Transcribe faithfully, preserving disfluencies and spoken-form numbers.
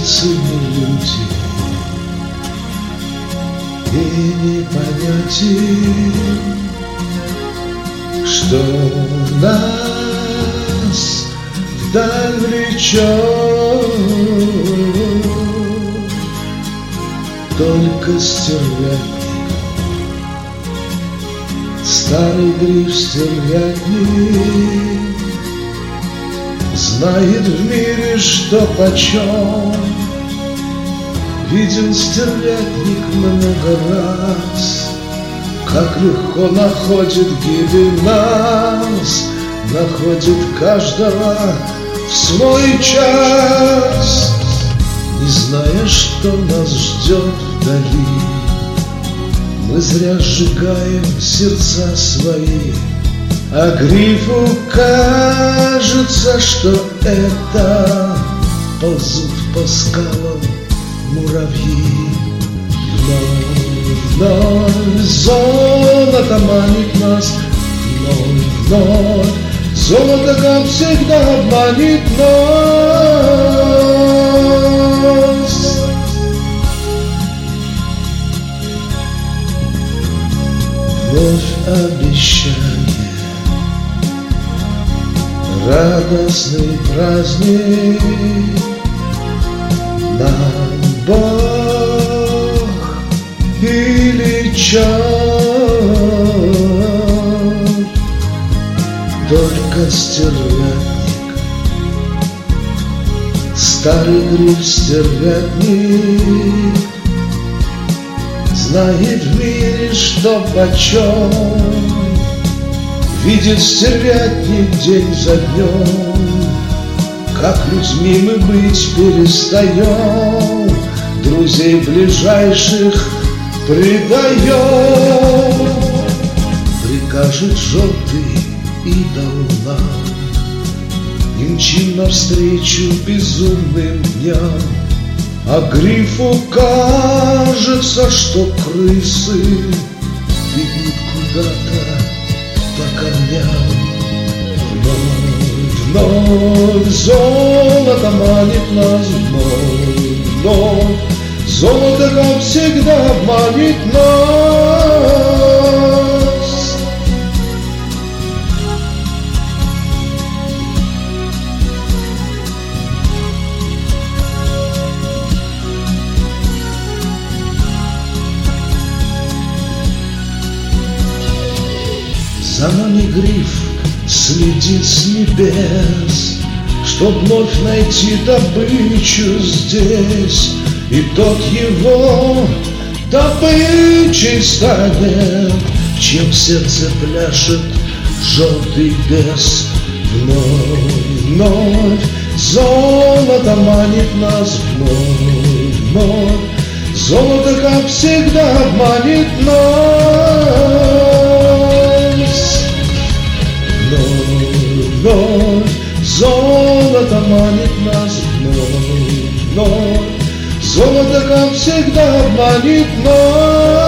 птицы и люди, и не понять им, что нас вдаль влечет. Только стервятник, старый гриф стервятник, знает в мире, что почем. Видел стервятник много раз, как легко находит гибель нас, находит каждого в свой час. Не зная, что нас ждет вдали, мы зря сжигаем сердца свои, а грифу кажется, что это ползут по скалам муравьи. Вновь, вновь золото манит нас, вновь, вновь золото, как всегда, обманет нас. Вновь обещание, радостный праздник нам Бог или черт. Только стервятник, старый гриф стервятник, знает в мире, что почем. Видит стервятник день за днем, как людьми мы быть перестаем, друзей ближайших предаем. Прикажет желтый идол нам, и мчим навстречу безумным дням, а грифу кажется, что крысы бегут куда-то по камням. Вновь, вновь золото манит нас, вновь, вновь золото, как всегда, обманет нас. За нами гриф следит с небес, чтоб вновь найти добычу здесь, и тот его добычей станет, в чем сердце пляшет желтый бес. Вновь, вновь золото манит нас, вновь, вновь золото, как всегда, обманет нас. Вновь золото манит нас, вновь, вновь золото, как всегда, обманет нас.